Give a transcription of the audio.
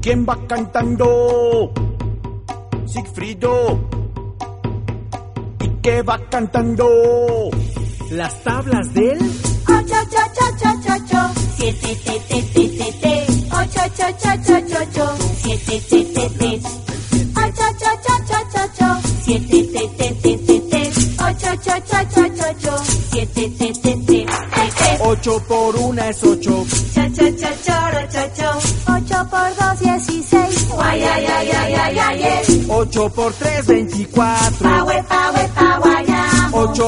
¿Quién va cantando? Sigfrido. ¿Y qué va cantando? Las tablas del 8, 8, 8, 8, 8, 7, te, te, te, te, te. 8, 8, 8, 8, 8, 7, te, te, te. 8, 8, 8, 8, 8, 7, te, te, te, te, te. 8, 8, 8, 8, 8, 7, te, te, te, te. 8 por 1 es 8. Cha, cha, cha, choro, cho, cho. 8 por 2, 16. Guay, ay, ay, ay, ay, ay, ay. 8 por 3, 24. Pawe, pawe, pawe, 8